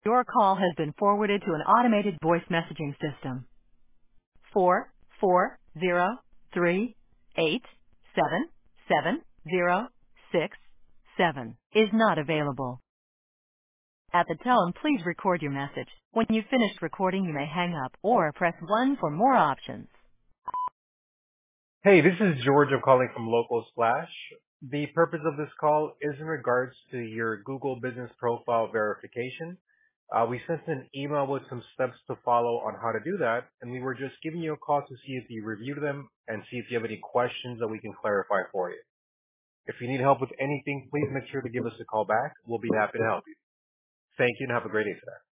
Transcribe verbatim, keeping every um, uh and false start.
Your call has been forwarded to an automated voice messaging system. Four four zero three eight seven seven zero six seven is not available. At the tone, please record your message. When you've finished recording, you may hang up or press one for more options. Hey, this is George. I'm calling from Local Splash. The purpose of this call is in regards to your Google Business Profile verification. Uh, we sent an email with some steps to follow on how to do that, and we were just giving you a call to see if you reviewed them and see if you have any questions that we can clarify for you. If you need help with anything, please make sure to give us a call back. We'll be happy to help you. Thank you and have a great day today.